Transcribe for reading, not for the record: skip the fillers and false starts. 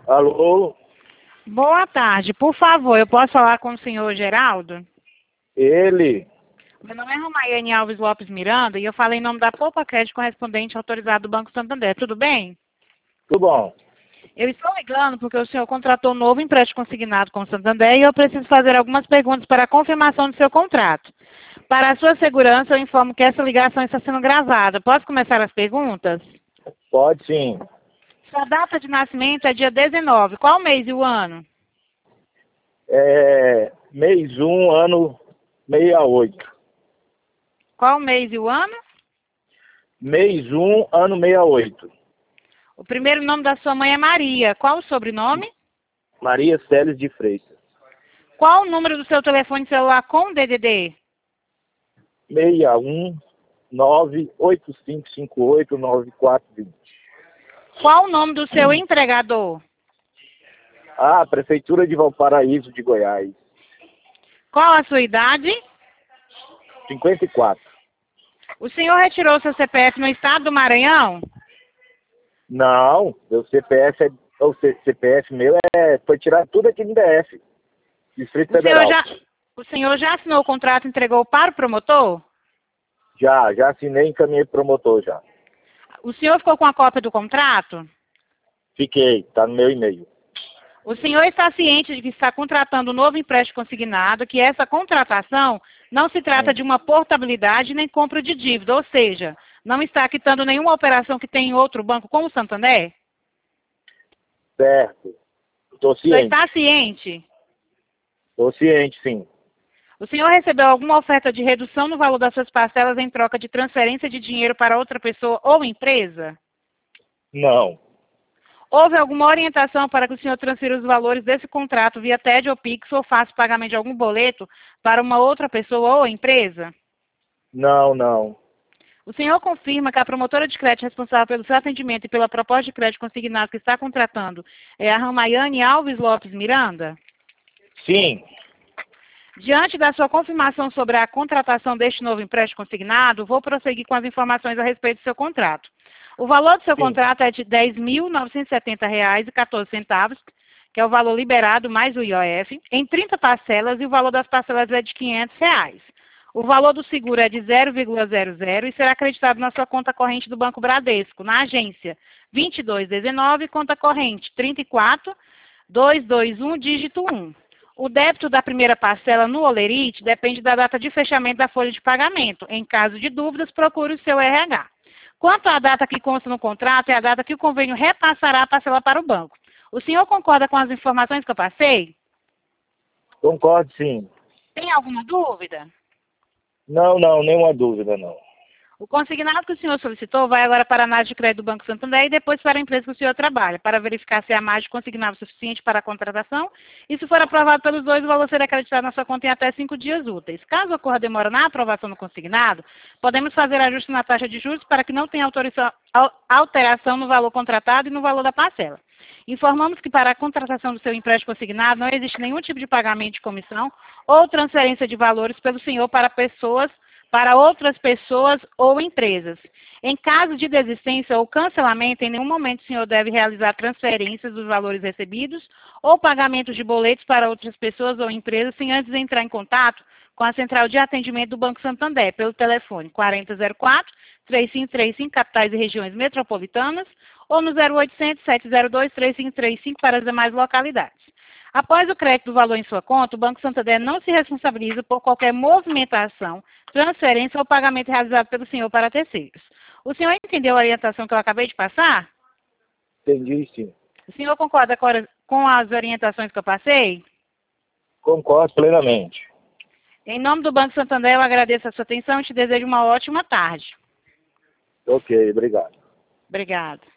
Alô? Boa tarde. Por favor, eu posso falar com o senhor Geraldo? Ele? Meu nome é Romaiane Alves Lopes Miranda e eu falei em nome da Poupa Crédito correspondente autorizado do Banco Santander. Tudo bem? Tudo bom? Eu estou ligando porque o senhor contratou um novo empréstimo consignado com o Santander e eu preciso fazer algumas perguntas para a confirmação do seu contrato. Para a sua segurança, eu informo que essa ligação está sendo gravada. Posso começar as perguntas? Pode sim. Sua data de nascimento é dia 19. Qual o mês e o ano? Mês 1, ano 68. Qual o mês e o ano? Mês 1, ano 68. O primeiro nome da sua mãe é Maria. Qual o sobrenome? Maria Celes de Freitas. Qual o número do seu telefone celular com DDD? 61 98558 9420. Qual o nome do seu empregador? Prefeitura de Valparaíso de Goiás. Qual a sua idade? 54. O senhor retirou seu CPF no estado do Maranhão? Não, o CPF meu foi tirado tudo aqui no DF. Distrito Federal. O senhor já assinou o contrato e entregou para o promotor? Já assinei e encaminhei pro promotor já. O senhor ficou com a cópia do contrato? Fiquei, tá no meu e-mail. O senhor está ciente de que está contratando um novo empréstimo consignado, que essa contratação não se trata de uma portabilidade nem compra de dívida, ou seja, não está quitando nenhuma operação que tem em outro banco como o Santander? Certo. Estou O senhor ciente. está ciente? Estou ciente, sim. O senhor recebeu alguma oferta de redução no valor das suas parcelas em troca de transferência de dinheiro para outra pessoa ou empresa? Não. Houve alguma orientação para que o senhor transfira os valores desse contrato via TED ou Pix ou faça o pagamento de algum boleto para uma outra pessoa ou empresa? Não. O senhor confirma que a promotora de crédito responsável pelo seu atendimento e pela proposta de crédito consignado que está contratando é a Romaiane Alves Lopes Miranda? Sim. Diante da sua confirmação sobre a contratação deste novo empréstimo consignado, vou prosseguir com as informações a respeito do seu contrato. O valor do seu contrato é de R$ 10.970,14, que é o valor liberado mais o IOF, em 30 parcelas e o valor das parcelas é de R$ 500. O valor do seguro é de 0,00 e será acreditado na sua conta corrente do Banco Bradesco, na agência 2219, conta corrente 34221, dígito 1. O débito da primeira parcela no Olerite depende da data de fechamento da folha de pagamento. Em caso de dúvidas, procure o seu RH. Quanto à data que consta no contrato, é a data que o convênio repassará a parcela para o banco. O senhor concorda com as informações que eu passei? Concordo, sim. Tem alguma dúvida? Não, nenhuma dúvida, não. O consignado que o senhor solicitou vai agora para a análise de crédito do Banco Santander e depois para a empresa que o senhor trabalha, para verificar se a margem consignada é suficiente para a contratação e, se for aprovado pelos dois, o valor será acreditado na sua conta em até 5 dias úteis. Caso ocorra demora na aprovação do consignado, podemos fazer ajuste na taxa de juros para que não tenha alteração no valor contratado e no valor da parcela. Informamos que para a contratação do seu empréstimo consignado não existe nenhum tipo de pagamento de comissão ou transferência de valores pelo senhor para outras pessoas ou empresas. Em caso de desistência ou cancelamento, em nenhum momento o senhor deve realizar transferências dos valores recebidos ou pagamentos de boletos para outras pessoas ou empresas sem antes entrar em contato com a central de atendimento do Banco Santander pelo telefone 4004-3535, capitais e regiões metropolitanas, ou no 0800-702-3535 para as demais localidades. Após o crédito do valor em sua conta, o Banco Santander não se responsabiliza por qualquer movimentação, transferência ou pagamento realizado pelo senhor para terceiros. O senhor entendeu a orientação que eu acabei de passar? Entendi, sim. O senhor concorda com as orientações que eu passei? Concordo plenamente. Em nome do Banco Santander, eu agradeço a sua atenção e te desejo uma ótima tarde. Ok, obrigado. Obrigada.